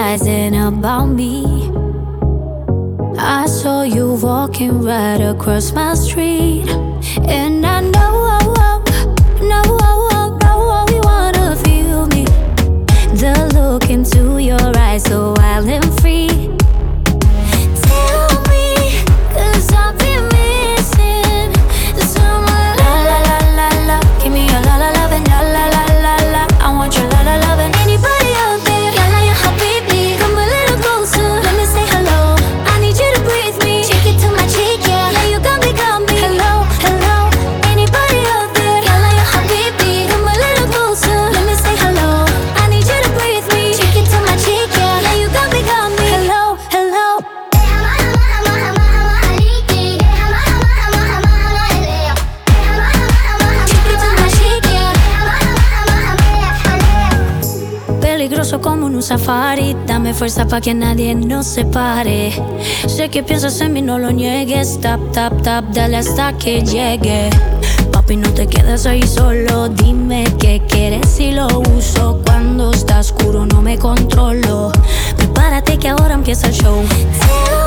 fantasizing about me. I saw you walking right across my street, and I know you wanna feel me. The look into your eyes, so wild and free. Tell me, 'cause I've been missing someone. La la la la la, give me your la la love and la la la la la. I want your la la love and anybody out there. Yalla ya habibi, come a little closer. Let me say hello. I need you to breathe me. Cheek it to my cheek, yeah. Yeah, you got me. Hello, hello. Anybody out there? Yalla ya habibi, come a little closer. Let me say hello. I need you to breathe me. Cheek it to my cheek, yeah. Yeah, you got me. Hello, hello. Peligroso como en un safari. Dame fuerza pa' que nadie nos separe. Sé que piensas en mí, no lo niegues. Tap, tap, tap, dale hasta que llegue. Papi, no te quedes ahí solo. Dime qué quieres y lo uso. Cuando está oscuro no me controlo. Prepárate que ahora empieza el show.